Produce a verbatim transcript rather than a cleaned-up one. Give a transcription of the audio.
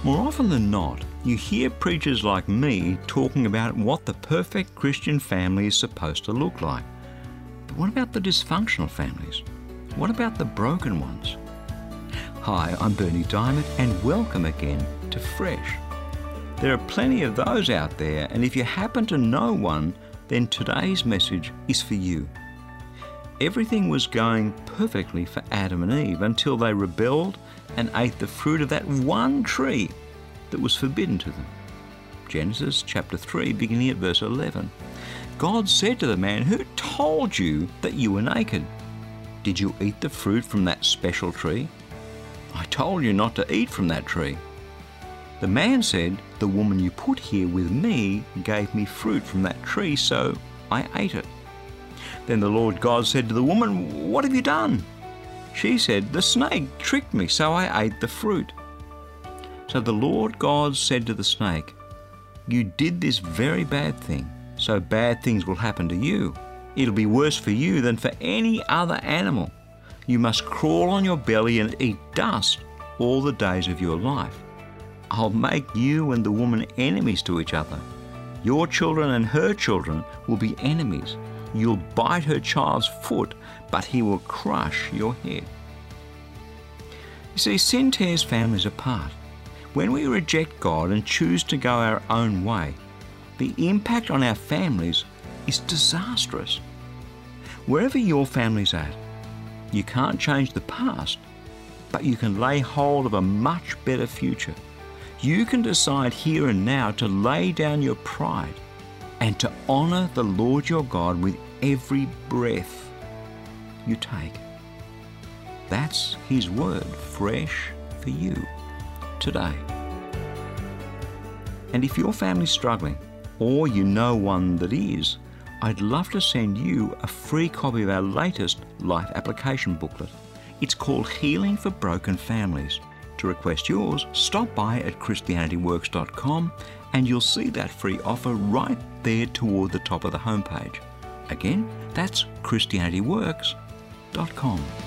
More often than not, you hear preachers like me talking about what the perfect Christian family is supposed to look like. But what about the dysfunctional families? What about the broken ones? Hi, I'm Berni Dymet, and welcome again to Fresh. There are plenty of those out there, and if you happen to know one, then today's message is for you. Everything was going perfectly for Adam and Eve until they rebelled and ate the fruit of that one tree that was forbidden to them. Genesis chapter three, beginning at verse eleven. God said to the man, "Who told you that you were naked? Did you eat the fruit from that special tree? I told you not to eat from that tree." The man said, "The woman you put here with me gave me fruit from that tree, so I ate it." Then the Lord God said to the woman, "What have you done?" She said, "The snake tricked me, so I ate the fruit." So the Lord God said to the snake, "You did this very bad thing, so bad things will happen to you. It'll be worse for you than for any other animal. You must crawl on your belly and eat dust all the days of your life. I'll make you and the woman enemies to each other. Your children and her children will be enemies. You'll bite her child's foot, but he will crush your head." You see, sin tears families apart. When we reject God and choose to go our own way, the impact on our families is disastrous. Wherever your family's at, you can't change the past, but you can lay hold of a much better future. You can decide here and now to lay down your pride and to honour the Lord your God with every breath you take. That's His word, fresh for you today. And if your family's struggling, or you know one that is, I'd love to send you a free copy of our latest life application booklet. It's called Healing for Broken Families. To request yours, stop by at Christianity Works dot com and you'll see that free offer right there toward the top of the homepage. Again, that's Christianity Works dot com.